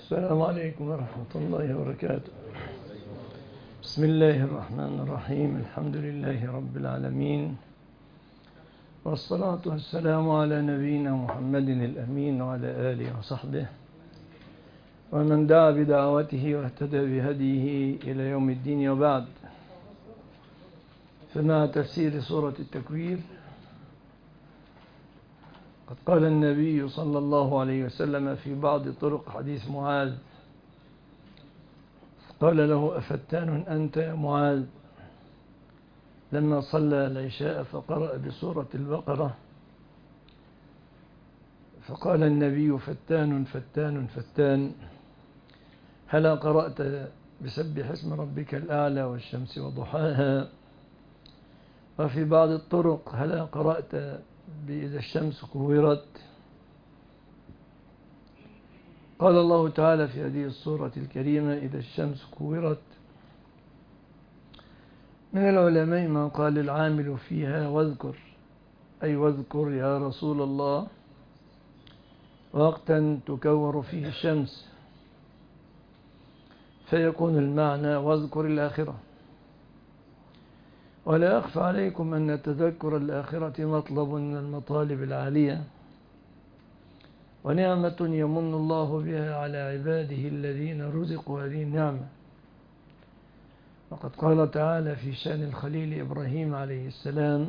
السلام عليكم ورحمة الله وبركاته. بسم الله الرحمن الرحيم. الحمد لله رب العالمين، والصلاة والسلام على نبينا محمد الأمين وعلى آله وصحبه ومن دعا بدعوته واهتدى بهديه إلى يوم الدين، وبعد. فمع تفسير سورة التكوير، قد قال النبي صلى الله عليه وسلم في بعض طرق حديث معاذ، قال له: أفتان أنت يا معاذ؟ لما صلى العشاء فقرأ بسورة البقرة، فقال النبي: فتان فتان فتان، هلا قرأت بسبح اسم ربك الأعلى والشمس وضحاها؟ وفي بعض الطرق: هلا قرأت بإذا الشمس كورت؟ قال الله تعالى في هذه السورة الكريمة: إذا الشمس كورت. من العلماء من قال العامل فيها واذكر، أي واذكر يا رسول الله وقتا تكور فيه الشمس، فيكون المعنى واذكر الآخرة. ولا أخفى عليكم أن تذكر الآخرة مطلب من المطالب العالية، ونعمة يمن الله بها على عباده الذين رزقوا هذه النعمة. وقد قال تعالى في شأن الخليل إبراهيم عليه السلام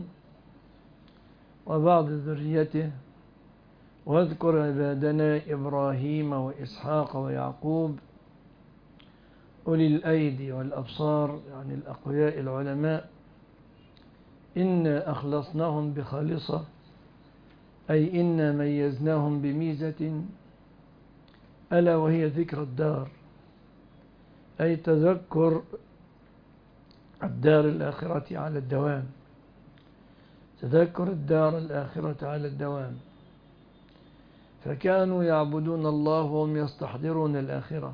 وبعض ذريته: واذكر عبادنا إبراهيم وإسحاق ويعقوب أولي الأيدي والأبصار، يعني الأقوياء العلماء، إنا أخلصناهم بخالصة، أي إنا ميزناهم بميزة ألا وهي ذكر الدار، أي تذكر الدار الآخرة على الدوام، تذكر الدار الآخرة على الدوام. فكانوا يعبدون الله وهم يستحضرون الآخرة،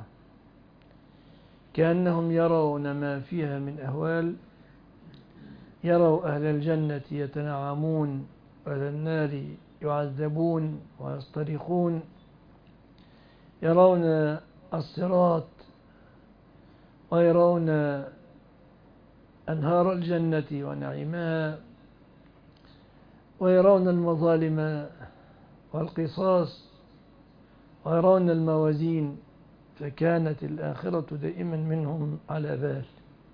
كأنهم يرون ما فيها من أهوال، يروا أهل الجنة يتنعمون وأهل النار يعذبون ويصطرخون، يرون الصراط ويرون أنهار الجنة ونعيمها، ويرون المظالم والقصاص، ويرون الموازين. فكانت الآخرة دائما منهم على بال،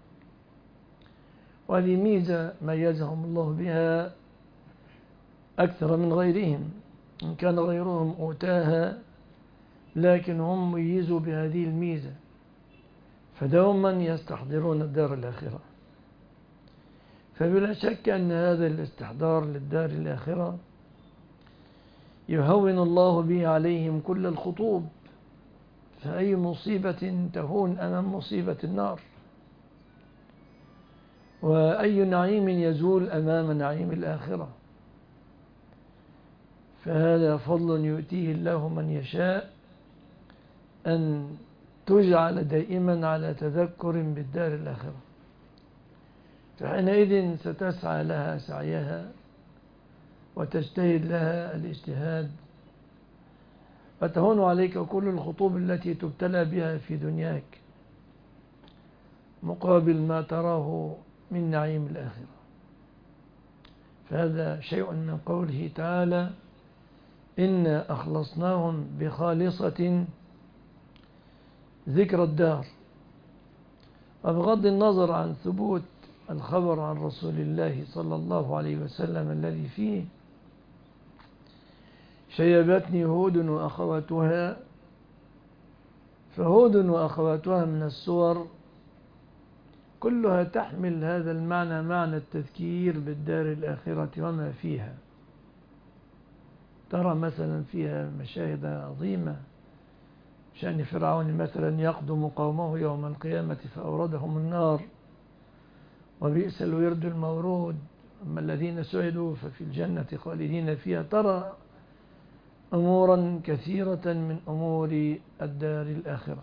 وهذه ميزة ميزهم الله بها أكثر من غيرهم. إن كان غيرهم أوتاها، لكن هم ميزوا بهذه الميزة، فدوما يستحضرون الدار الآخرة. فبلا شك أن هذا الاستحضار للدار الآخرة يهون الله به عليهم كل الخطوب، فأي مصيبة تهون أمام مصيبة النار، وأي نعيم يزول أمام نعيم الآخرة. فهذا فضل يؤتيه الله من يشاء، أن تجعل دائما على تذكر بالدار الآخرة، فحينئذ ستسعى لها سعيها وتجتهد لها الاجتهاد، فتهون عليك كل الخطوب التي تبتلى بها في دنياك مقابل ما تراه من نعيم الآخرة. فهذا شيء من قوله تعالى: إنا أخلصناهم بخالصة ذكر الدار. وبغض النظر عن ثبوت الخبر عن رسول الله صلى الله عليه وسلم الذي فيه: شيبتني هود وأخواتها، فهود وأخواتها من السور كلها تحمل هذا المعنى، معنى التذكير بالدار الآخرة وما فيها. ترى مثلا فيها مشاهد عظيمة، شأن فرعون مثلا يقدم قومه يوم القيامة فأوردهم النار، وبئس الورد المورود، أما الذين سعدوا ففي الجنة خالدين فيها. ترى أمورا كثيرة من أمور الدار الآخرة.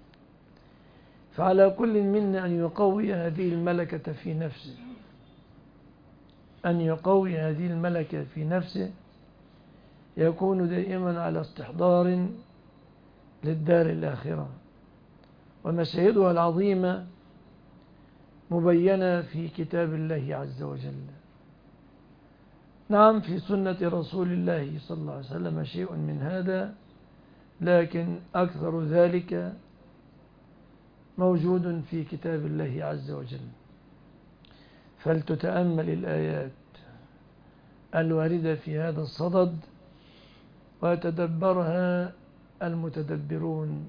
فعلى كل منا أن يقوي هذه الملكة في نفسه، أن يقوي هذه الملكة في نفسه، يكون دائما على استحضار للدار الآخرة، ومشاهدها العظيمة مبينة في كتاب الله عز وجل. نعم، في سنة رسول الله صلى الله عليه وسلم شيء من هذا، لكن أكثر ذلك موجود في كتاب الله عز وجل. فلتتأمل الآيات الواردة في هذا الصدد ويتدبرها المتدبرون،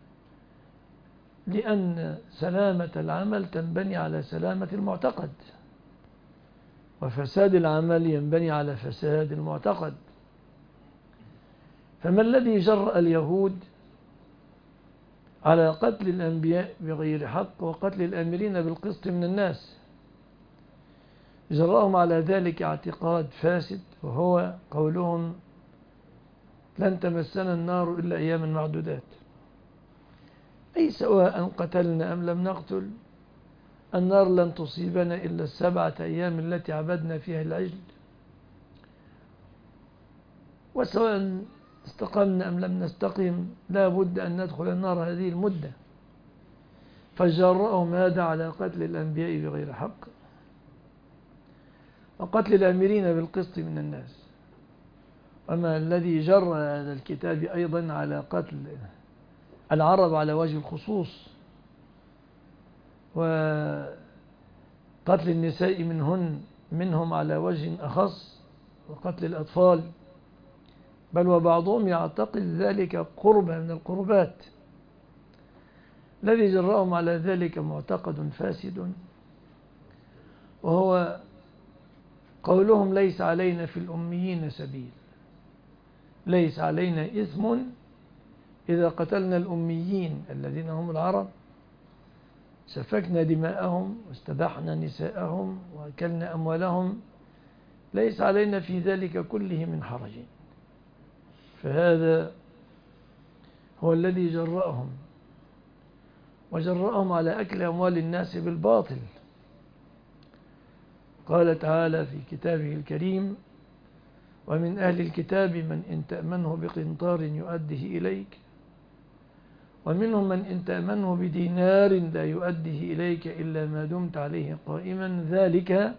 لأن سلامة العمل تنبني على سلامة المعتقد، وفساد العمل ينبني على فساد المعتقد. فما الذي جرأ اليهود على قتل الأنبياء بغير حق وقتل الآمرين بالقسط من الناس؟ جرأهم على ذلك اعتقاد فاسد، وهو قولهم لن تمسنا النار إلا أياما معدودات، أي سواء قتلنا أم لم نقتل النار لن تصيبنا إلا 7 أيام التي عبدنا فيها العجل، وسواء استقمنا أم لم نستقم لا بد أن ندخل النار هذه المدة. فجرأهم هذا على قتل الأنبياء بغير حق وقتل الآمرين بالقسط من الناس. وما الذي جرى هذا الكتاب أيضا على قتل العرب على وجه الخصوص، وقتل النساء منهم على وجه أخص، وقتل الأطفال، بل وبعضهم يعتقد ذلك قربة من القربات. الذي جرأهم على ذلك معتقد فاسد، وهو قولهم ليس علينا في الأميين سبيل، ليس علينا إثم إذا قتلنا الأميين الذين هم العرب، سفكنا دماءهم واستباحنا نساءهم وأكلنا أموالهم، ليس علينا في ذلك كله من حرج. فهذا هو الذي جرأهم، وجرأهم على أكل أموال الناس بالباطل. قال تعالى في كتابه الكريم: ومن أهل الكتاب من إن تأمنه بقنطار يؤديه إليك ومنهم من إن تأمنه بدينار لا يؤديه إليك إلا ما دمت عليه قائما، ذلك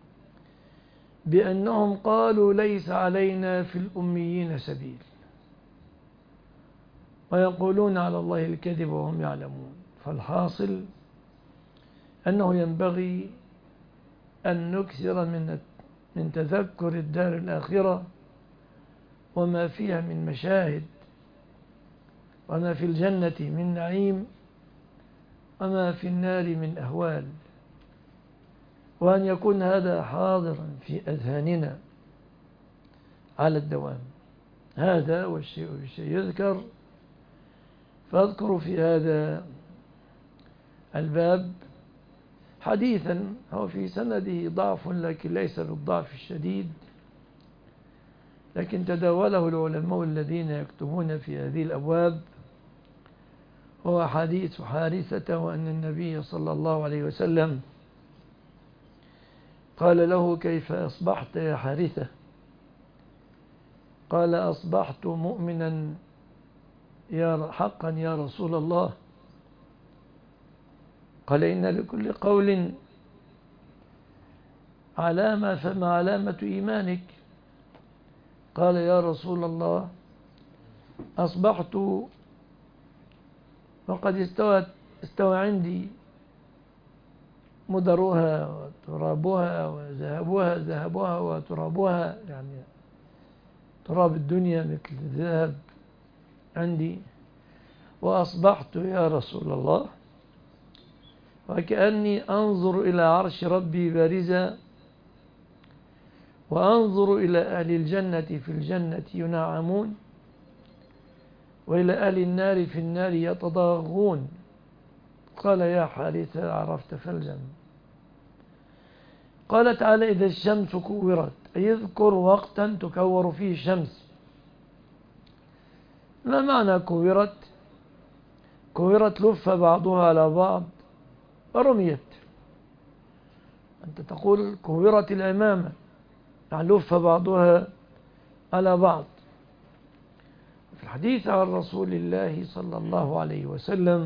بأنهم قالوا ليس علينا في الأميين سبيل ويقولون على الله الكذب وهم يعلمون. فالحاصل أنه ينبغي أن نكثر من تذكر الدار الآخرة وما فيها من مشاهد، وما في الجنة من نعيم، وما في النار من أهوال، وأن يكون هذا حاضرا في أذهاننا على الدوام. هذا والشيء بالشيء يذكر. فأذكر في هذا الباب حديثا هو في سنده ضعف، لكن ليس بالضعف الشديد، لكن تداوله العلماء الذين يكتبون في هذه الأبواب. هو حديث حارثة، وأن النبي صلى الله عليه وسلم قال له: كيف أصبحت يا حارثة؟ قال: أصبحت مؤمنا حقا يا رسول الله. قال: إن لكل قول علامة، فما علامة إيمانك؟ قال: يا رسول الله، أصبحت وقد استوى عندي مدرها وترابها ذهبها وترابها، يعني تراب الدنيا مثل الذهب عندي. وأصبحت يا رسول الله وكأني أنظر إلى عرش ربي بارزا، وأنظر إلى أهل الجنة في الجنة ينعمون، وإلى أهل النار في النار يتضاغون. قال: يا حارثة، عرفت فالجم. قال تعالى: إذا الشمس كورت، أي اذكر وقتا تكور فيه الشمس. ما معنى كورت؟ كورت لف بعضها على بعض ورميت. أنت تقول كورت الأمامة، يعني لف بعضها على بعض. في الحديث عن رسول الله صلى الله عليه وسلم: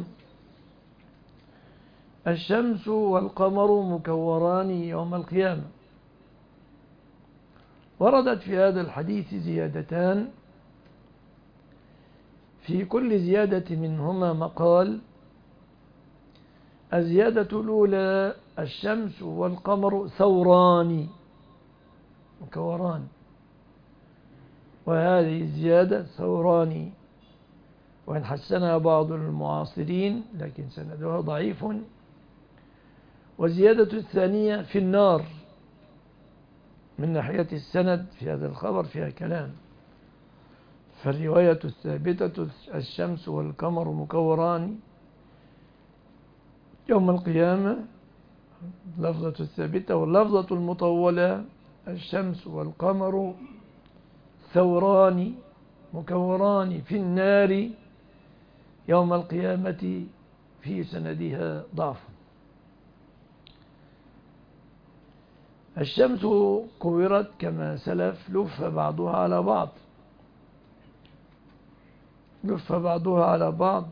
الشمس والقمر مكوران يوم القيامة. وردت في هذا الحديث زيادتان، في كل زيادة منهما مقال. الزيادة الأولى: الشمس والقمر ثوران مكوران، وهذه الزيادة ثوران، وإن حسنها بعض المعاصرين لكن سندها ضعيف. والزيادة الثانية في النار، من ناحية السند في هذا الخبر فيها كلام. فالرواية الثابتة: الشمس والقمر مكوران يوم القيامة، اللفظة الثابتة، واللفظة المطولة: الشمس والقمر ثوران مكوران في النار يوم القيامة، في سندها ضعف. الشمس كورت كما سلف، لف بعضها على بعض، لف بعضها على بعض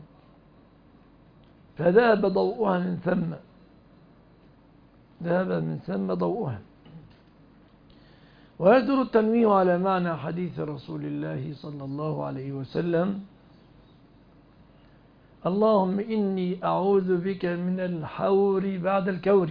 فذهب ضوءها من ثم، ذهب من ثم ضوءها. ويدور التنويه على معنى حديث رسول الله صلى الله عليه وسلم: اللهم إني أعوذ بك من الحور بعد الكور.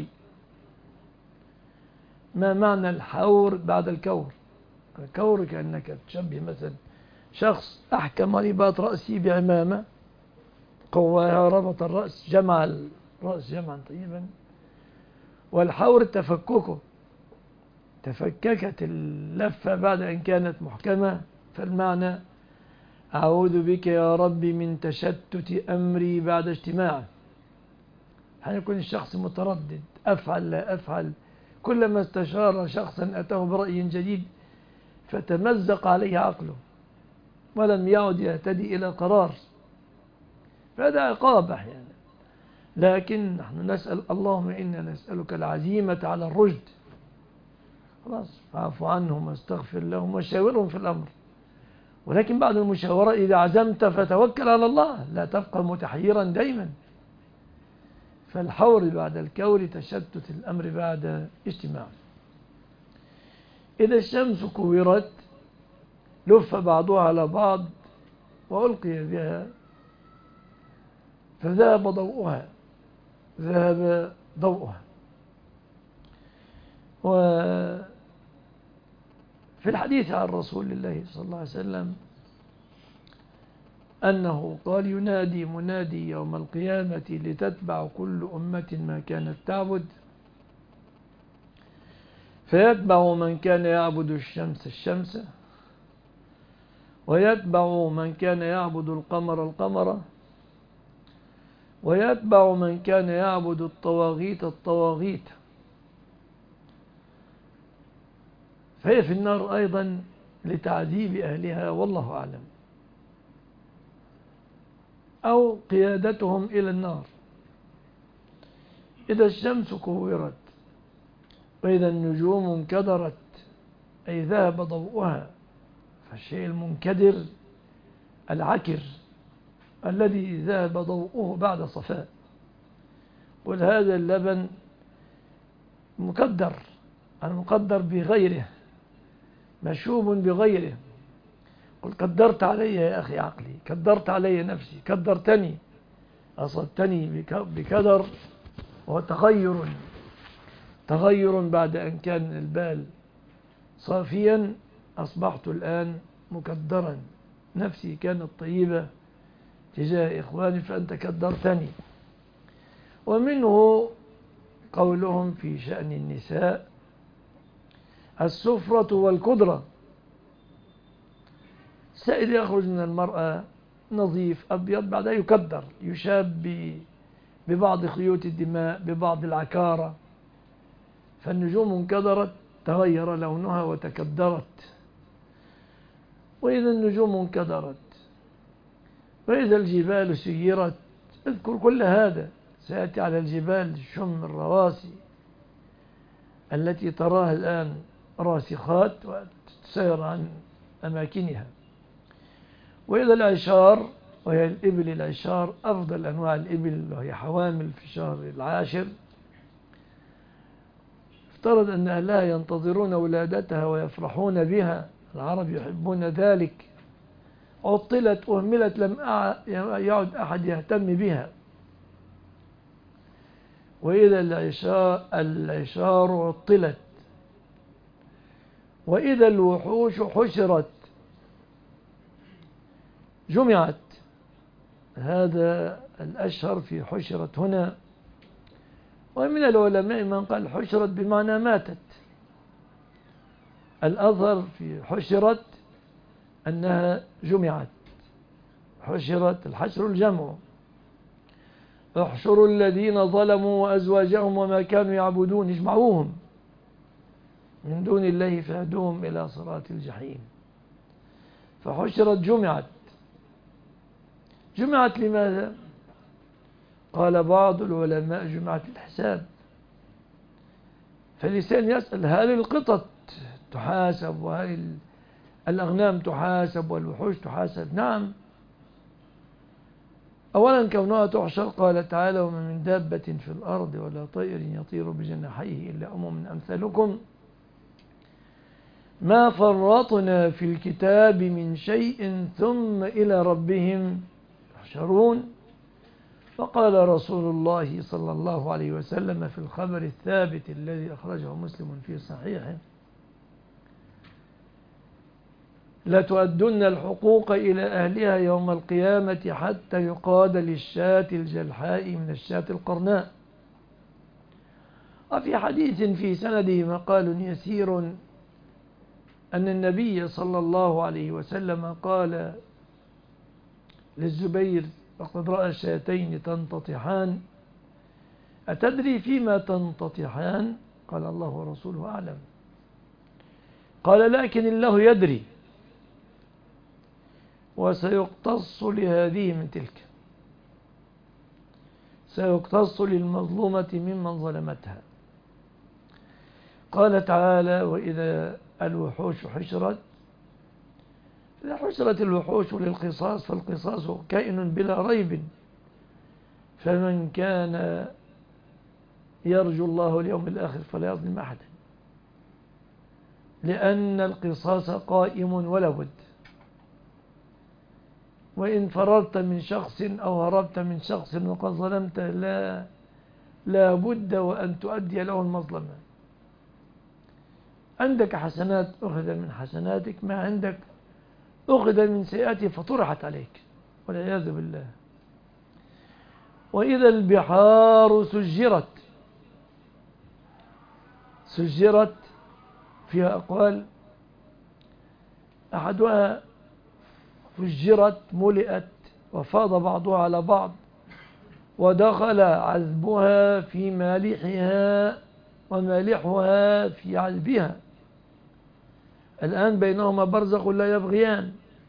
ما معنى الحور بعد الكور؟ الكور كأنك تشبه مثلا شخص أحكم رباط رأسي بعمامة، قواها ربط الرأس، جمع الرأس جمعا طيبا، والحور تفككه، تفككت اللفة بعد أن كانت محكمة. فالمعنى: أعوذ بك يا رب من تشتت أمري بعد اجتماعه. حيكون الشخص متردد، أفعل لا أفعل، كلما استشار شخصا أتاه برأي جديد فتمزق عليه عقله ولم يعد يهتدي إلى قرار، فهذا عقاب أحيانا. لكن نحن نسأل اللهم إنا نسألك العزيمة على الرشد، خلاص فاعف عنهم واستغفر لهم وشاورهم في الأمر. ولكن بعد المشاورة إذا عزمت فتوكل على الله، لا تبقى متحيرا دائما. فالحور بعد الكور، تشتت الأمر بعد اجتماع. إذا الشمس كورت لف بعضها على بعض وألقي بها فذهب ضوءها، ذهب ضوءها. وفي الحديث عن رسول الله صلى الله عليه وسلم أنه قال: ينادي منادي يوم القيامة لتتبع كل أمة ما كانت تعبد، فيتبع من كان يعبد الشمس الشمس، ويتبع من كان يعبد القمر القمر، ويتبع من كان يعبد الطواغيت الطواغيت. فهي في النار أيضا لتعذيب أهلها والله أعلم، أو قيادتهم إلى النار. إذا الشمس كورت وإذا النجوم انكدرت، أي ذهب ضوءها. فالشيء المنكدر العكر الذي ذهب ضوءه بعد صفاء. ولهذا اللبن مقدر، المقدر بغيره، مشوب بغيره. قل قدرت علي يا أخي عقلي، قدرت علي نفسي، قدرتني، أصبتني بقدر. وهو تغير بعد أن كان البال صافيا، أصبحت الآن مقدرا، نفسي كانت طيبة تجاه إخواني فأنت قدرتني. ومنه قولهم في شأن النساء: السفرة والقدرة. السائل يخرج من المرأة نظيف أبيض، بعدها يكدر، يشاب ببعض خيوط الدماء، ببعض العكارة. فالنجوم انكدرت، تغير لونها وتكدرت. وإذا النجوم انكدرت، وإذا الجبال سيرت، اذكر كل هذا. سيأتي على الجبال شم الرواسي التي تراها الآن راسخات وتسير عن أماكنها. وإذا العشار، وهي الإبل العشار أفضل أنواع الإبل، وهي حوامل في الشهر العاشر، افترض أن أهلها ينتظرون ولادتها ويفرحون بها، العرب يحبون ذلك، عطلت أهملت لم يعد أحد يهتم بها. وإذا العشار عطلت، وإذا الوحوش حشرت جمعت. هذا الأشهر في حشرت هنا. ومن العلماء من قال حشرت بمعنى ماتت. الأظهر في حشرت أنها جمعت. حشرت، الحشر الجمع. احشروا الذين ظلموا وأزواجهم وما كانوا يعبدون، اجمعوهم من دون الله فاهدوهم إلى صراط الجحيم. فحشرت جمعت. جمعت لماذا؟ قال بعض العلماء جمعت الحساب. فالإنسان يسأل هل القطط تحاسب، وهل الأغنام تحاسب، والوحوش تحاسب؟ نعم. أولا كونها تحشر، قال تعالى وما من دابة في الأرض ولا طير يطير بجناحيه إلا أمم أمثالكم ما فرطنا في الكتاب من شيء ثم إلى ربهم يحشرون. فقال رسول الله صلى الله عليه وسلم في الخبر الثابت الذي أخرجه مسلم في صحيحه لتؤدن الحقوق إلى أهلها يوم القيامة حتى يقاد للشاة الجلحاء من الشاة القرناء. وفي حديث في سنده مقال يسير أن النبي صلى الله عليه وسلم قال للزبير وقد رأى شاتين تنتطحان أتدري فيما تنتطحان؟ قال الله ورسوله أعلم. قال لكن الله يدري وسيقتص لهذه من تلك، سيقتص للمظلومة ممن ظلمتها. قال تعالى وإذا الوحوش حشرت. إذا حشرت الوحوش للقصاص فالقصاص كائن بلا ريب، فمن كان يرجو الله اليوم الآخر فلا يظلم أحدا، لأن القصاص قائم ولا بد. وإن فررت من شخص أو هربت من شخص وقد ظلمت لا بد وأن تؤدي له المظلمة. عندك حسنات أخذ من حسناتك، ما عندك أخذ من سيئاته فطرحت عليك والعياذ بالله. وإذا البحار سجرت. سجرت فيها أقوال، أحدها فجرت ملئت وفاض بعضها على بعض ودخل عذبها في مالحها ومالحها في عذبها، الآن بينهما برزخ لا يبغيان،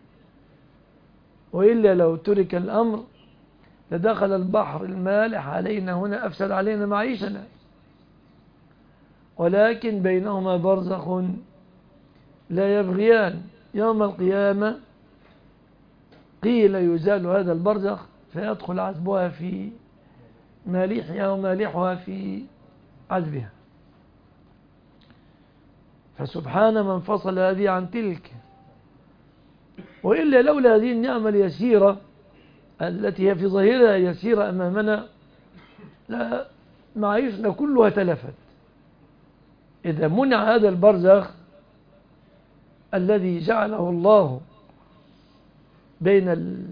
وإلا لو ترك الأمر لدخل البحر المالح علينا هنا أفسد علينا معيشنا، ولكن بينهما برزخ لا يبغيان. يوم القيامة قيل يزال هذا البرزخ فيدخل عذبها في مالحها ومالحها في عذبها. فسبحان من فصل هذه عن تلك. وإلا لولا هذه النعمة اليسيرة التي هي في ظاهرها يسيرة أمامنا لا معايشنا كلها تلفت. إذا منع هذا البرزخ الذي جعله الله بين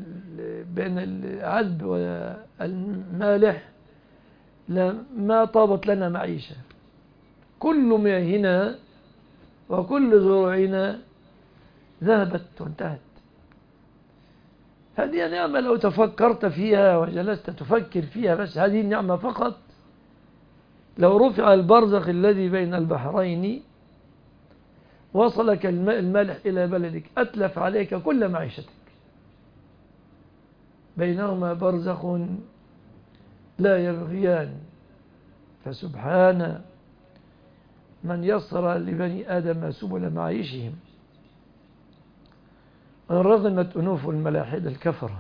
العذب والمالح ما طابت لنا معيشة، كل مياهنا وكل زروعنا ذهبت وانتهت. هذه نعمة لو تفكرت فيها وجلست تفكر فيها، بس هذه النعمة فقط، لو رفع البرزخ الذي بين البحرين وصلك الماء المالح إلى بلدك أتلف عليك كل معيشتك. بينهما برزخ لا يبغيان. فسبحان من يسر لبني آدم سبل معيشهم. رغمت أنوف الملاحدة الكفرة.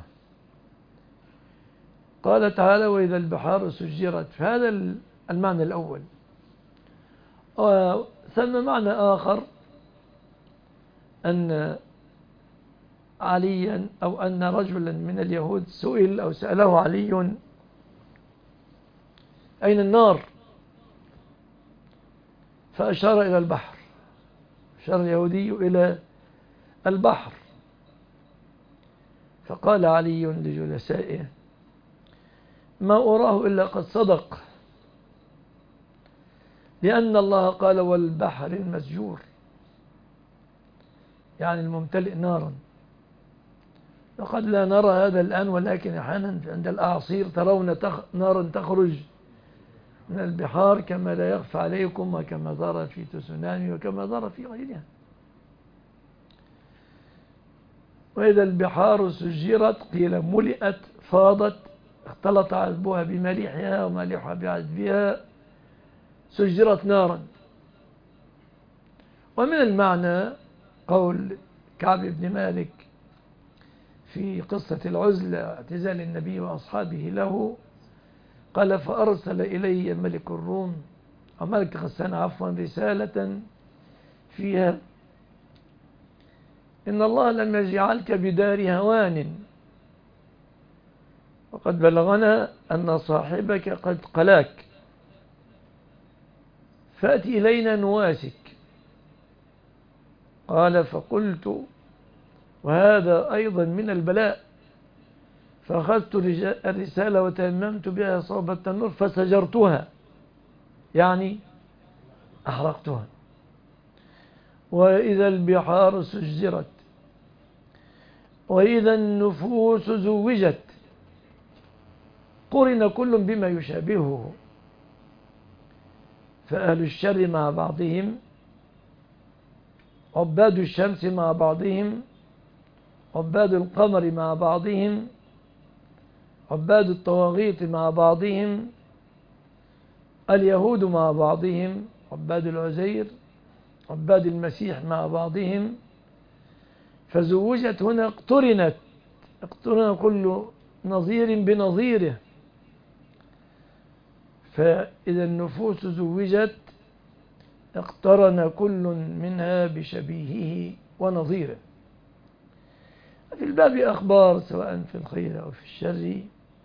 قال تعالى وإذا البحار سجرت، هذا المعنى الأول. ثم معنى آخر أن عليا أو أن رجلا من اليهود سئل أو سأله علي أين النار، فأشار إلى البحر، أشار اليهودي إلى البحر، فقال علي لجلسائه ما أراه إلا قد صدق، لأن الله قال والبحر المسجور، يعني الممتلئ نارا. وقد لا نرى هذا الآن، ولكن أحيانا عند الأعاصير ترون نارا تخرج من البحار كما لا يخفى عليكم، وكما ظهر في تسونامي وكما ظهر في غيرها. وإذا البحار سجرت قيل ملئت فاضت اختلط عذبها بمليحها ومليحها بعذبها، سجرت نارا. ومن المعنى قول كعب بن مالك في قصة العزل اعتزال النبي وأصحابه له، قال فأرسل إلي ملك الروم أو ملك غسان عفوا رسالة فيها إن الله لم يجعلك بدار هوان، وقد بلغنا أن صاحبك قد قلاك، فأت إلينا نواسك. قال فقلت وهذا أيضا من البلاء، فأخذت الرسالة وتيممت بها صوب التنور فسجرتها، يعني أحرقتها. وإذا البحار سجرت وإذا النفوس زوجت قرن كل بما يشابهه، فأهل الشر مع بعضهم، عباد الشمس مع بعضهم، عباد القمر مع بعضهم، عباد الطواغيت مع بعضهم، اليهود مع بعضهم، عباد العزير، عباد المسيح مع بعضهم. فزوجت هنا اقترن كل نظير بنظيره. فإذا النفوس زوجت اقترن كل منها بشبيهه ونظيره. في الباب أخبار سواء في الخير أو في الشر.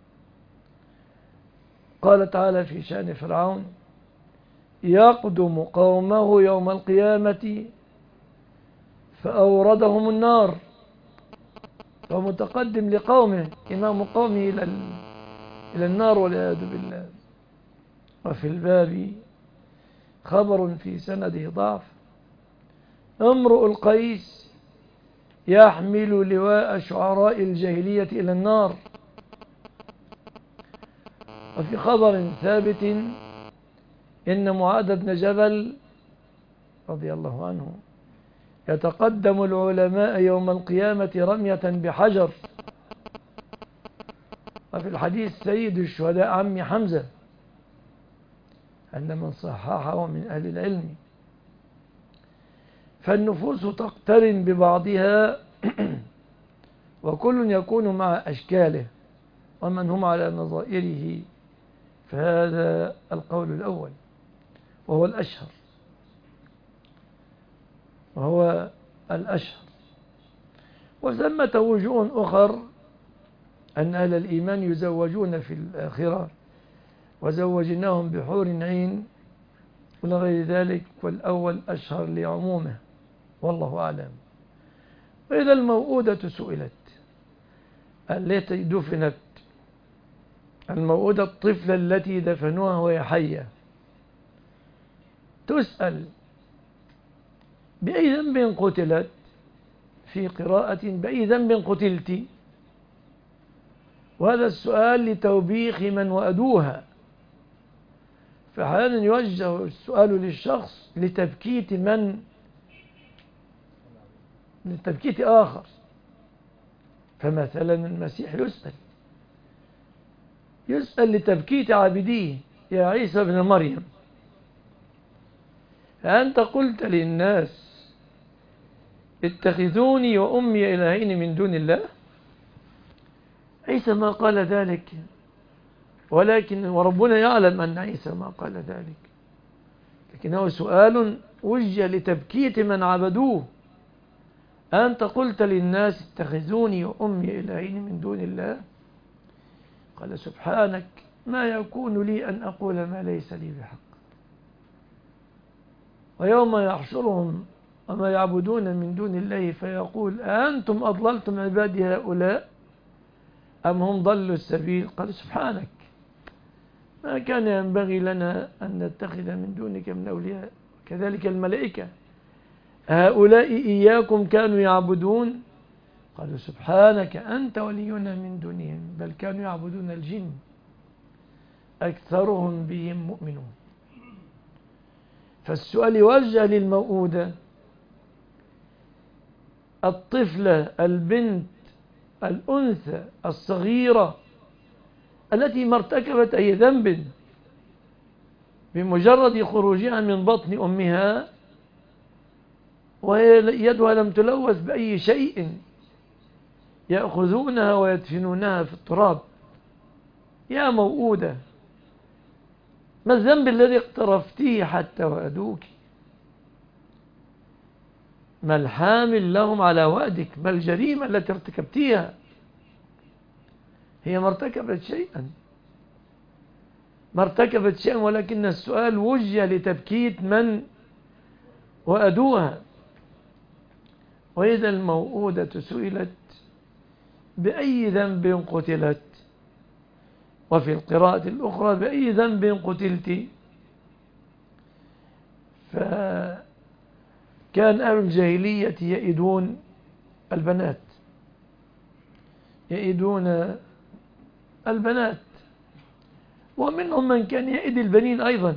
قال تعالى في شأن فرعون يقدم قومه يوم القيامة فأوردهم النار، فمتقدم لقومه إمام قومه إلى النار والعياذ بالله. وفي الباب خبر في سنده ضعف امرؤ القيس يحمل لواء شعراء الجاهلية إلى النار. وفي خبر ثابت إن معاذ بن جبل رضي الله عنه يتقدم العلماء يوم القيامة رمية بحجر. وفي الحديث سيد الشهداء عمي حمزة عند من صححه من أهل العلم. فالنفوس تقترن ببعضها وكل يكون مع أشكاله ومن هم على نظائره. فهذا القول الأول وهو الأشهر. وثمة وجوه أخر أن أهل الإيمان يزوجون في الآخرة وزوجناهم بحور عين ولغير ذلك، والأول أشهر لعمومه والله أعلم. وإذا الموءودة سئلت التي دفنت، الموءودة الطفلة التي دفنوها وهي حية، تسأل بأي ذنب قتلت، في قراءة بأي ذنب قتلت. وهذا السؤال لتوبيخ من وأدوها، فأحيانا يوجه السؤال للشخص لتبكيت لتبكيت آخر. فمثلا المسيح يسأل لتبكيت عابديه يا عيسى ابن مريم، أنت قلت للناس اتخذوني وأمي إلهين من دون الله. عيسى ما قال ذلك، ولكن وربنا يعلم أن عيسى ما قال ذلك، لكنه سؤال وجه لتبكيت من عبدوه. أنت قلت للناس اتخذوني وأمي إلهين من دون الله؟ قال سبحانك ما يكون لي أن أقول ما ليس لي بحق. ويوم يحشرهم وما يعبدون من دون الله فيقول أأنتم أضللتم عبادي هؤلاء أم هم ضلوا السبيل؟ قال سبحانك ما كان ينبغي لنا أن نتخذ من دونك من أولياء. كذلك الملائكة هؤلاء إياكم كانوا يعبدون؟ قالوا سبحانك أنت ولينا من دونهم بل كانوا يعبدون الجن أكثرهم بهم مؤمنون. فالسؤال يوجه للموءودة، الطفلة البنت الأنثى الصغيرة التي ما ارتكبت أي ذنب، بمجرد خروجها من بطن أمها وهي يدها لم تلوث بأي شيء يأخذونها ويدفنونها في التراب. يا موءودة ما الذنب الذي اقترفتيه حتى وأدوك؟ ما الحامل لهم على وأدك؟ ما الجريمة التي ارتكبتيها؟ هي ما ارتكبت شيئا، ما ارتكبت شيئا، ولكن السؤال وجه لتبكيت من وأدوها. وإذا الموءودة سئلت بأي ذنب قتلت، وفي القراءة الأخرى بأي ذنب قتلت. فكان أهل الجاهلية يئدون البنات، يئدون البنات، ومنهم من كان يئد البنين أيضا.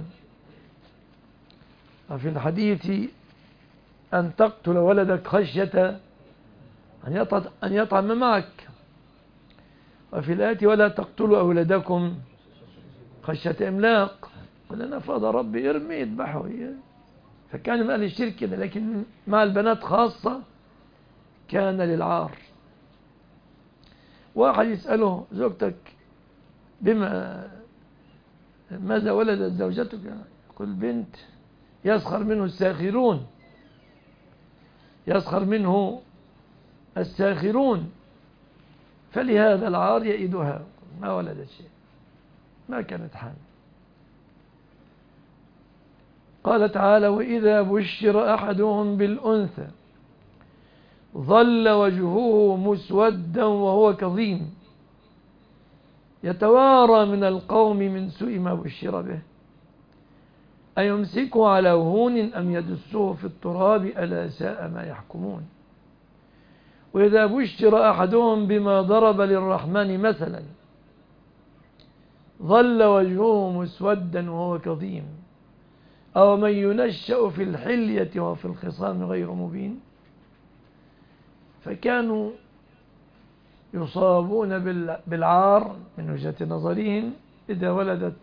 وفي الحديث أن تقتل ولدك خشية أن يطعم معك، وفي الآية ولا تقتلوا أولادكم خشية إملاق. قل أنا فاض ربي ارمي يذبحه. فكان من أهل الشرك كده، لكن مع البنات خاصة كان للعار. واحد يسأله زوجتك ماذا ولدت زوجتك؟ يقول بنت. يسخر منه الساخرون، يسخر منه الساخرون، فلهذا العار يئدها، ما ولدت شيء، ما كانت حامل. قال تعالى وإذا بشر أحدهم بالأنثى ظل وجهه مسودا وهو كظيم يتوارى من القوم من سوء ما بشر به أيمسكه على هون أم يدسه في التراب ألا ساء ما يحكمون. وإذا بشر أحدهم بما ضرب للرحمن مثلا ظل وجهه مسودا وهو كظيم أو من ينشأ في الحلية وفي الخصام غير مبين. فكانوا يصابون بالعار من وجهة نظرهم إذا ولدت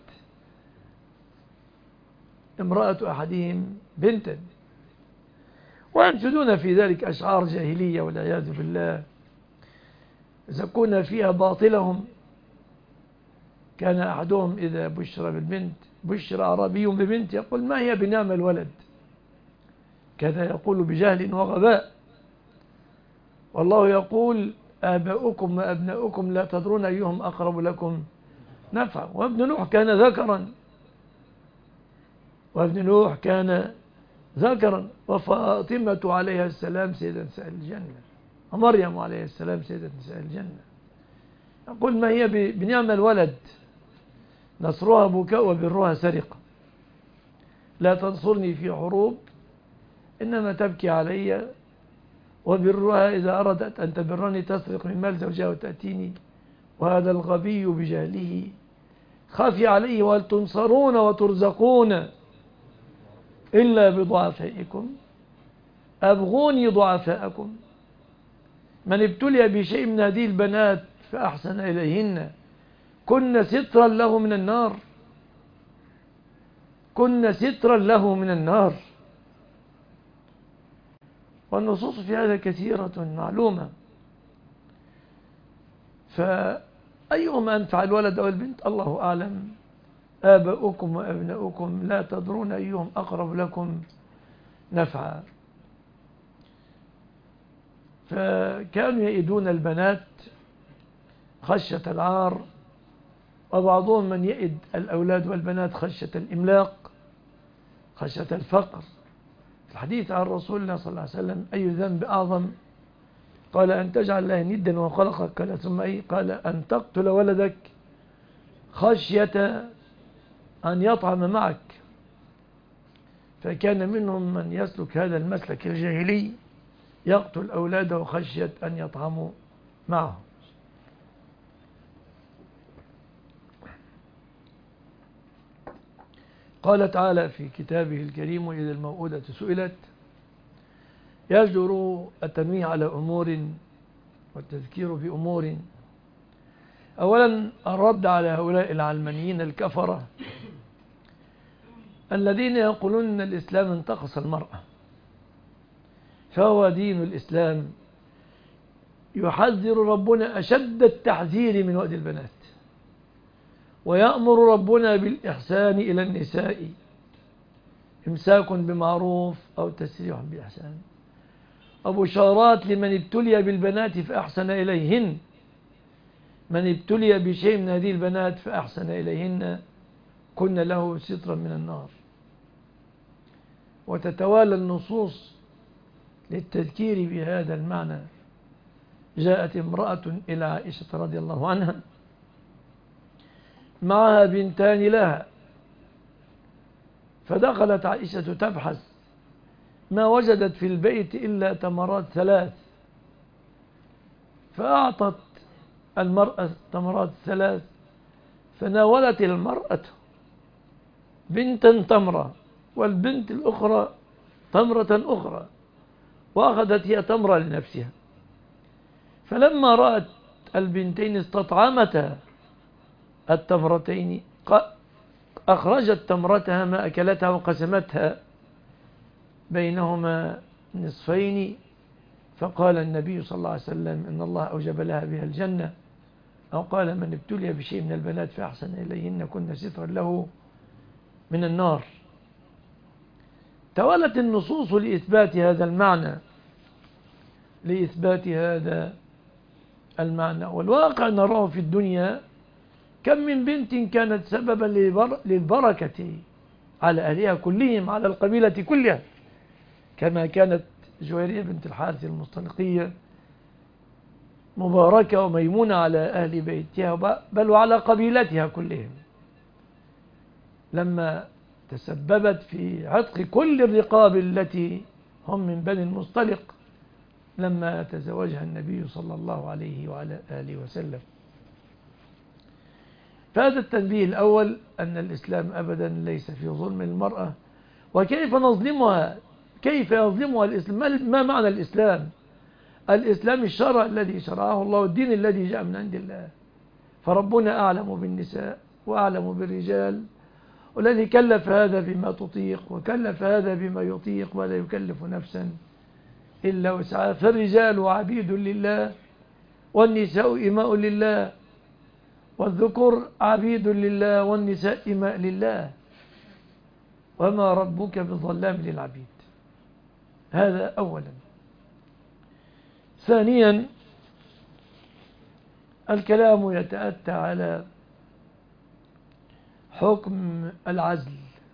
امرأة أحدهم بنتا، وينشدون في ذلك أشعار جاهلية والعياذ بالله يزكون فيها باطلهم. كان أحدهم إذا بشر بالبنت، بشر أعرابي ببنت، يقول ما هي بنعم الولد، كذا يقول بجهل وغباء. والله يقول آباؤكم وأبناؤكم لا تدرون أيهم أقرب لكم نفعا. وابن نوح كان ذكرا، وابن نوح كان ذكرا، وفاطمة عليها السلام سيدة نساء الجنة، ومريم عليها السلام سيدة نساء الجنة. يقول ما هي بنعم الولد، نصرها بكاء وبرها سرقة، لا تنصرني في حروب إنما تبكي علي، وبرها إذا أردت أن تبرني تسرق من مال زوجها وتأتيني، وهذا الغبي بجهله خافي عليه وهل تنصرون وترزقون إلا بضعفائكم أبغوني ضعفاءكم. من ابتلي بشيء من هذه البنات فأحسن إليهن كن سترا له من النار، كن سترا له من النار. والنصوص في هذا كثيرة معلومة. فأيهما أنفع الولد أو البنت الله أعلم. آباؤكم وأبناؤكم لا تدرون أيهم أقرب لكم نفعا. فكانوا يئدون البنات خشية العار، وبعضهم من يئد الأولاد والبنات خشية الإملاق، خشية الفقر. الحديث عن رسول الله صلى الله عليه وسلم: أي ذنب أعظم؟ قال: أن تجعل الله ندا وخلقك. قال: ثم أي؟ قال: أن تقتل ولدك خشية أن يطعم معك. فكان منهم من يسلك هذا المسلك الجاهلي، يقتل أولاده خشية أن يطعموا معه. قال تعالى في كتابه الكريم: إذا الموءودة سئلت. يجدر التنويه على أمور والتذكير بأمور. أولا الرد على هؤلاء العلمانيين الكفرة الذين يقولون أن الإسلام انتقص المرأة. فهو دين الإسلام يحذر ربنا أشد التحذير من وأد البنات، ويأمر ربنا بالإحسان إلى النساء، إمساك بمعروف أو تسريح بإحسان، وبشارات لمن ابتلي بالبنات فأحسن إليهن. من ابتلي بشيء من هذه البنات فأحسن إليهن كن له سترا من النار. وتتوالى النصوص للتذكير بهذا المعنى. جاءت امرأة إلى عائشة رضي الله عنها معها بنتان لها، فدخلت عائشة تبحث، ما وجدت في البيت إلا تمرات 3، فأعطت المرأة تمرات 3، فناولت المرأة بنتا تمرة والبنت الأخرى تمرة أخرى، وأخذت هي تمرة لنفسها. فلما رأت البنتين استطعمتا التمرتين أخرجت تمرتها ما أكلتها وقسمتها بينهما نصفين. فقال النبي صلى الله عليه وسلم: إن الله أوجب لها بها الجنة. أو قال: من ابتلي بشيء من البنات فأحسن إليهن كن سترا له من النار. توالت النصوص لإثبات هذا المعنى، والواقع نراه في الدنيا. كم من بنت كانت سببا للبركة على أهلها كلهم، على القبيلة كلها، كما كانت جويرية بنت الحارث المصطلقية مباركة وميمونة على أهل بيتها بل وعلى قبيلتها كلهم، لما تسببت في عتق كل الرقاب التي هم من بني المصطلق لما تزوجها النبي صلى الله عليه وعلى آله وسلم. فهذا التنبيه الأول، أن الإسلام أبدا ليس في ظلم المرأة. وكيف نظلمها؟ كيف يظلمها الإسلام؟ ما معنى الإسلام؟ الإسلام الشرع الذي شرعه الله، الدين الذي جاء من عند الله. فربنا أعلم بالنساء وأعلم بالرجال، والذي كلف هذا بما تطيق وكلف هذا بما يطيق، ولا يكلف نفسا إلا وسعها. فالرجال عبيد لله، والنساء إماء لله، والذكور عبيد لله، والنساء إماء لله، وما ربك بظلام للعبيد. هذا أولا. ثانيا الكلام يتأتى على حكم العزل.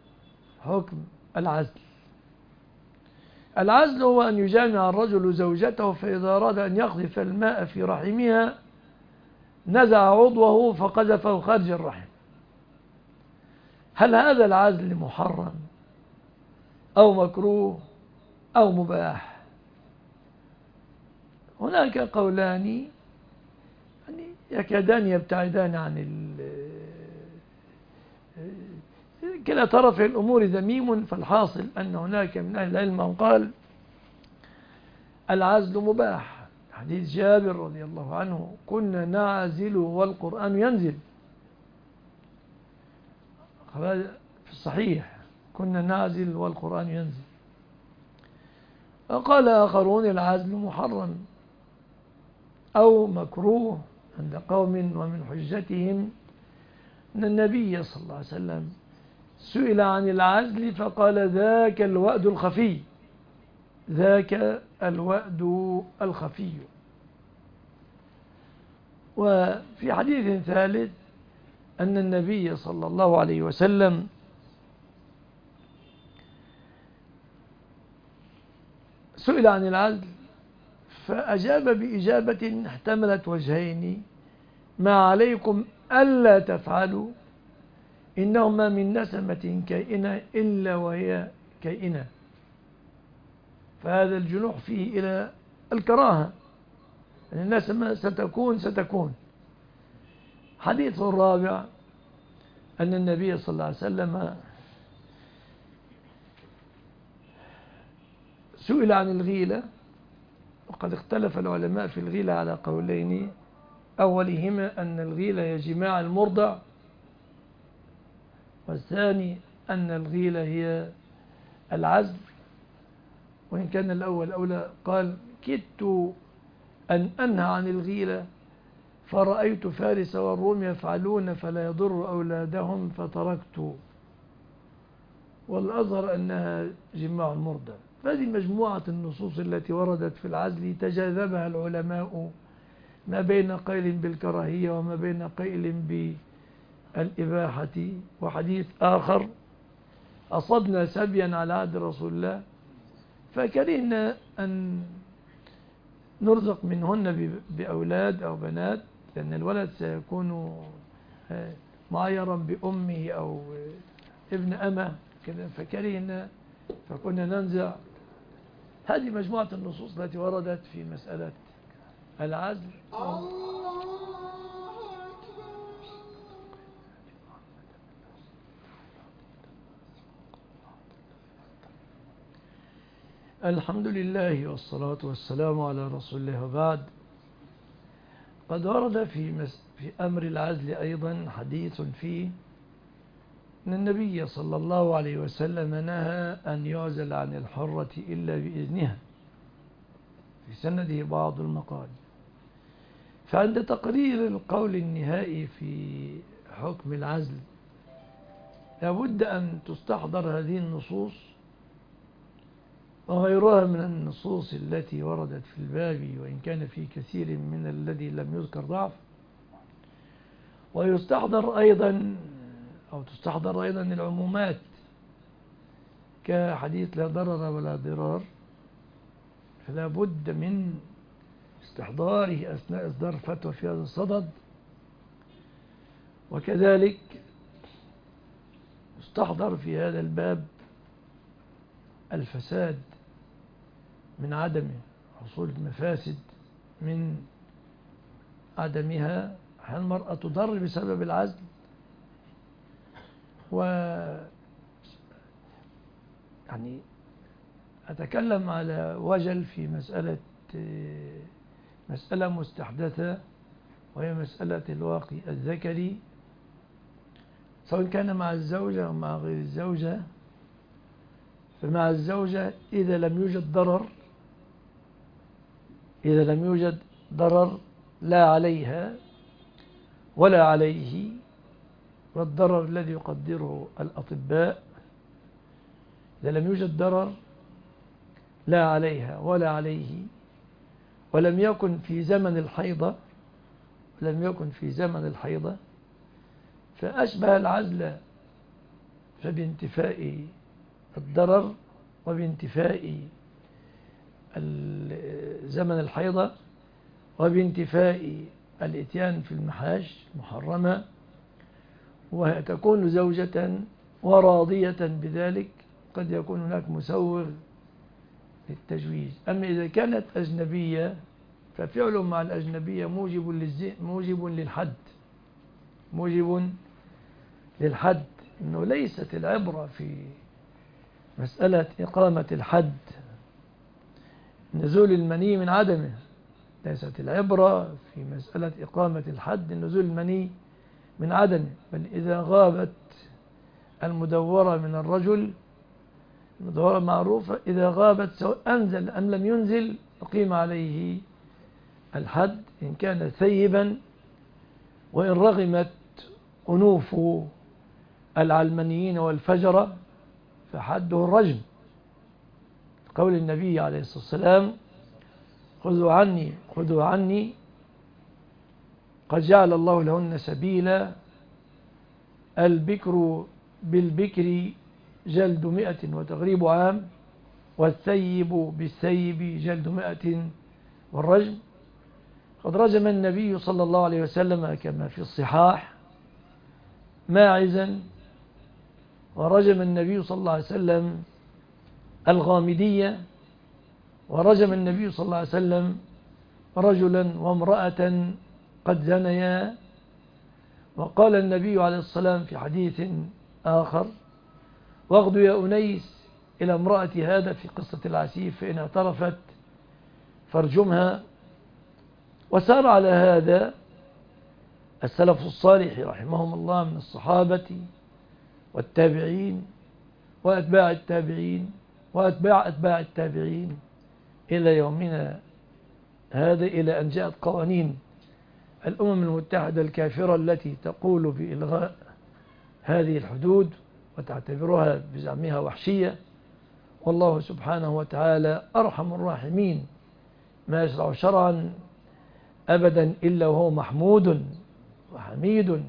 العزل هو أن يجامع الرجل زوجته، فإذا أراد أن يقذف الماء في رحمها نزع عضوه فقذفه خارج الرحم. هل هذا العزل محرم أو مكروه أو مباح؟ هناك قولان يعني يكادان يبتعدان عن كلا طرف الأمور ذميم. فالحاصل أن هناك من أهل العلم من قال العزل مباح. حديث جابر رضي الله عنه: كنا نعزل والقرآن ينزل. في الصحيح: كنا نعزل والقرآن ينزل. قال آخرون العزل محرم أو مكروه عند قوم، ومن حجتهم أن النبي صلى الله عليه وسلم سئل عن العزل فقال ذاك الوأد الخفي، ذاك الوأد الخفي. وفي حديث ثالث أن النبي صلى الله عليه وسلم سئل عن العزل فأجاب بإجابة احتملت وجهين: ما عليكم ألا تفعلوا، إنهما من نسمة كائنة إلا وهي كائنة. فهذا الجنوح فيه إلى الكراهة، يعني النسمة ستكون. حديث الرابع أن النبي صلى الله عليه وسلم سئل عن الغيلة، وقد اختلف العلماء في الغيلة على قولين: أولهما أن الغيلة هي جماع المرضع، والثاني أن الغيلة هي العزل. وإن كان الأول أولى، قال: كدت أن أنهى عن الغيلة فرأيت فارس والروم يفعلون فلا يضر أولادهم فتركت، والأظهر أنها جماع المرضع. فهذه مجموعة النصوص التي وردت في العزل تجاذبها العلماء ما بين قيل بالكراهية وما بين قيل بالإباحة. وحديث آخر: أصبنا سبيا على عهد رسول الله فكرهنا أن نرزق منهن بأولاد أو بنات، لأن الولد سيكون معيرا بأمه أو ابن أمه كذا، فكرهنا فكنا ننزع. هذه مجموعة النصوص التي وردت في مسألة العزل. الحمد لله والصلاة والسلام على رسول الله، وبعد. قد ورد في أمر العزل أيضا حديث فيه أن النبي صلى الله عليه وسلم نهى أن يعزل عن الحرة إلا بإذنها، في سنده بعض المقال. فعند تقرير القول النهائي في حكم العزل لابد أن تستحضر هذه النصوص وغيرها من النصوص التي وردت في الباب، وإن كان في كثير من الذي لم يذكر ضعف. ويستحضر أيضا تستحضر أيضا العمومات كحديث لا ضرر ولا ضرار، فلا بد من استحضاره أثناء إصدار فتوى في هذا الصدد. وكذلك يستحضر في هذا الباب الفساد من عدمه، حصول المفاسد من عدمها. هل المرأة تضر بسبب العزل؟ يعني أتكلم على وجل في مسألة مستحدثة، وهي مسألة الواقي الذكري، سواء كان مع الزوجة أو مع غير الزوجة. فمع الزوجة إذا لم يوجد ضرر لا عليها ولا عليه، والضرر الذي يقدره الأطباء، إذا لم يوجد ضرر لا عليها ولا عليه، ولم يكن في زمن الحيضة، فأشبه العزل فبانتفاء الضرر وبانتفاء زمن الحيضة وبانتفاء الإتيان في المحاش محرمة، وتكون زوجة وراضية بذلك. قد يكون هناك مسوغ للتجويز. أما إذا كانت أجنبية ففعل مع الأجنبية موجب للحد، إنه ليست العبرة في مسألة إقامة الحد نزول المني من عدمه، ليست العبرة في مسألة إقامة الحد نزول المني من عدمه، بل إذا غابت المدورة من الرجل المظاهرة معروفة، إذا غابت سواء أنزل أم لم ينزل أقيم عليه الحد إن كان ثيبا، وإن رغمت أنوف العلمانيين والفجرة فحده الرجم، قول النبي عليه الصلاة والسلام: خذوا عني قد جعل الله لهن سبيلا، البكر بالبكر جلد 100 وتغريب عام، والثيب بالثيب جلد 100 والرجم. قد رجم النبي صلى الله عليه وسلم كما في الصحاح ماعزا، ورجم النبي صلى الله عليه وسلم الغامدية، ورجم النبي صلى الله عليه وسلم رجلا وامرأة قد زنيا. وقال النبي عليه الصلاة والسلام في حديث آخر: واغدوا يا أنيس إلى امرأة هذا في قصة العسيف، فإن اعترفت فارجمها. وسار على هذا السلف الصالح رحمهم الله من الصحابة والتابعين وأتباع التابعين وأتباع أتباع التابعين إلى يومنا هذا، إلى أن جاءت قوانين الأمم المتحدة الكافرة التي تقول بإلغاء هذه الحدود وتعتبرها بزعمها وحشية. والله سبحانه وتعالى أرحم الراحمين، ما يشرع شرعا أبدا إلا وهو محمود وحميد.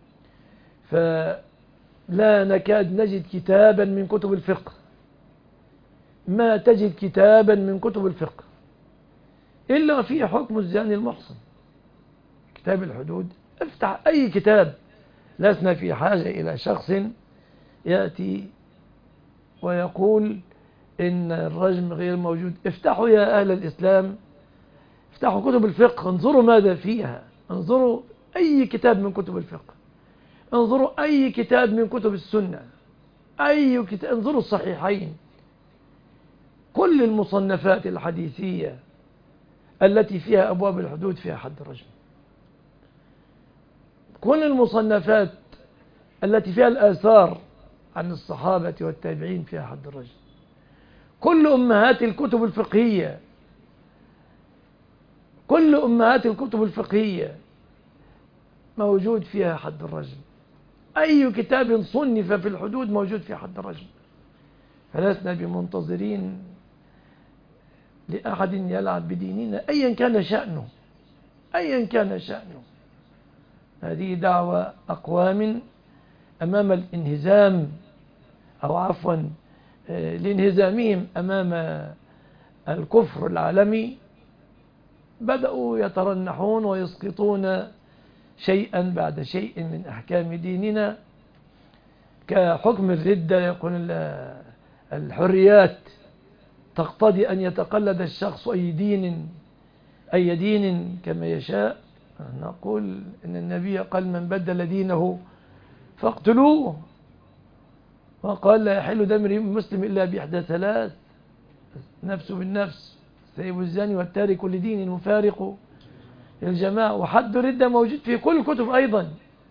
فلا نكاد نجد كتابا من كتب الفقه، ما تجد كتابا من كتب الفقه إلا فيه حكم الزاني المحصن، كتاب الحدود. افتح أي كتاب، لسنا في حاجة إلى شخص يأتي ويقول إن الرجم غير موجود. افتحوا يا أهل الإسلام، افتحوا كتب الفقه، انظروا ماذا فيها، انظروا أي كتاب من كتب الفقه، انظروا أي كتاب من كتب السنة، أي كتاب، انظروا الصحيحين، كل المصنفات الحديثية التي فيها أبواب الحدود فيها حد الرجم، كل المصنفات التي فيها الآثار عن الصحابة والتابعين فيها حد الرجم، كل أمهات الكتب الفقهية، كل أمهات الكتب الفقهية موجود فيها حد الرجم، أي كتاب صنف في الحدود موجود فيه حد الرجم. فلسنا بمنتظرين لأحد يلعب بديننا أيا كان شأنه، أيا كان شأنه. هذه دعوة أقوام أمام الانهزام، أو عفوا لانهزامهم أمام الكفر العالمي، بدأوا يترنحون ويسقطون شيئا بعد شيء من أحكام ديننا، كحكم الردة. يقول الحريات تقتضي أن يتقلد الشخص أي دين كما يشاء. نقول إن النبي قال: من بدل دينه فاقتلوه، وقال: لا يحل دم مسلم إلا بإحدى ثلاث: نفس بالنفس، الثيب الزاني، والتارك لدين المفارق للجماعة. وحد الردة موجود في كل الكتب أيضا.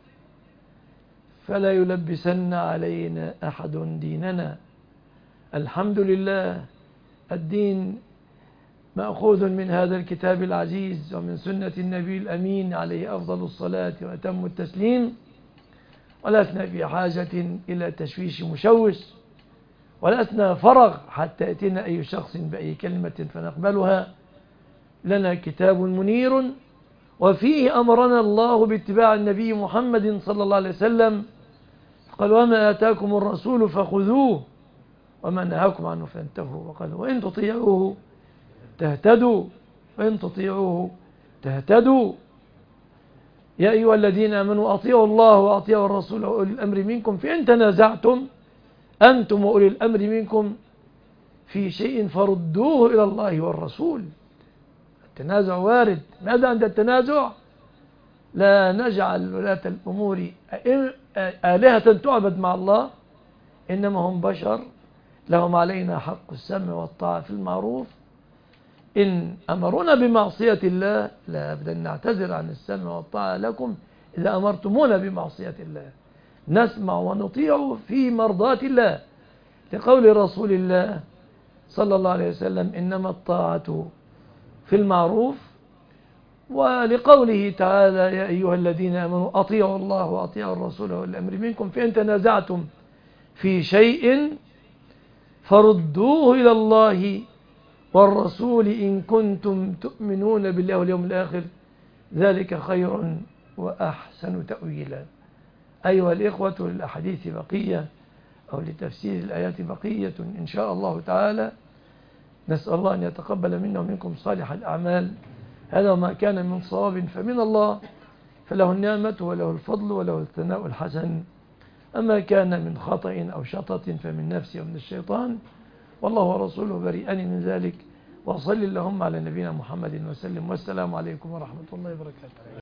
فلا يلبسن علينا أحد ديننا. الحمد لله، الدين مأخوذ من هذا الكتاب العزيز ومن سنة النبي الأمين عليه أفضل الصلاة وأتم التسليم، ولسنا في حاجة إلى تشويش مشوش، ولسنا فرغ حتى يأتينا أي شخص بأي كلمة فنقبلها. لنا كتاب منير، وفيه أمرنا الله باتباع النبي محمد صلى الله عليه وسلم، قال: وما آتاكم الرسول فخذوه وما نهاكم عنه فانتهوا، وقال: وإن تطيعوه تهتدوا، وإن تطيعوه تهتدوا. يا أيها الذين آمنوا أطيعوا الله وأطيعوا الرسول وأولي الأمر منكم، فإن تنازعتم أنتم وأولي الأمر منكم في شيء فردوه إلى الله والرسول. التنازع وارد. ماذا عند التنازع؟ لا نجعل ولاة الأمور آلهة تعبد مع الله، إنما هم بشر، لهم علينا حق السمع والطاعة في المعروف. إن أمرونا بمعصية الله لا أبدا نعتذر عن السمع والطاعة لكم إذا أمرتمونا بمعصية الله، نسمع ونطيع في مرضاة الله، لقول رسول الله صلى الله عليه وسلم إنما الطاعة في المعروف، ولقوله تعالى يا أيها الذين آمنوا أطيعوا الله وأطيعوا الرسول والأمر منكم فإن تنازعتم في شيء فردوه إلى الله والرسول إن كنتم تؤمنون بالله واليوم الآخر ذلك خير وأحسن تأويلا. أيها الإخوة، للأحاديث بقية أو لتفسير الآيات بقية إن شاء الله تعالى. نسأل الله أن يتقبل منا ومنكم صالح الأعمال. هذا ما كان من صواب فمن الله، فله النعمة وله الفضل وله الثناء الحسن. أما كان من خطأ أو شطط فمن نفسي ومن الشيطان، والله ورسوله بريئان من ذلك. وصل اللهم على نبينا محمد وسلم، والسلام عليكم ورحمة الله وبركاته.